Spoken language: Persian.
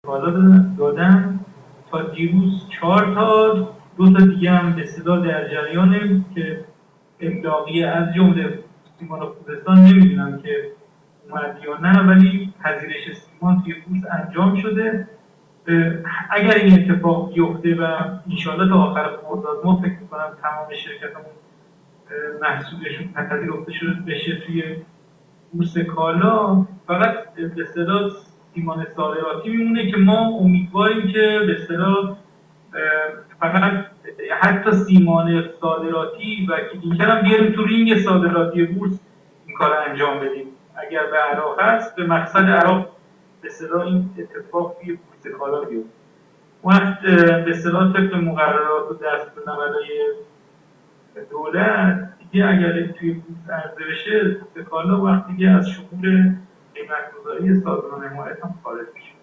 کالا دادن تا دیروز 4 تا، 2 تا دیگه هم به اصطلاح در جریانه که ابلاغیه از جمله سیمان خوزستان نمیدونم که اومد یا نه، ولی پذیرش سیمان توی بورس انجام شده. اگر این اتفاق بیفته و انشاءالله تا آخر خرداد ما فکر می‌کنم تمام شرکت‌هامون محصولشون پذیرفته شده بشه توی بورس کالا، فقط به اصطلاح سیمان صادراتی میمونه که ما امیدواریم که به اصطلاح فقط حتی سیمان صادراتی و کلینکر هم بیاریم تو رینگ صادراتی بورس این کار انجام بدیم. اگر به عراق هست به مقصد عراق به اصطلاح این اتفاق توی بورس کالا بیفته. وقت به اصطلاح طبق مقررات و دستورالعمل‌های دولت دیگه اگر توی بورس عرضه بشه به کالا، وقتی که از شمول قیمت‌گذاری سازمان حمایت هم خارج میشه.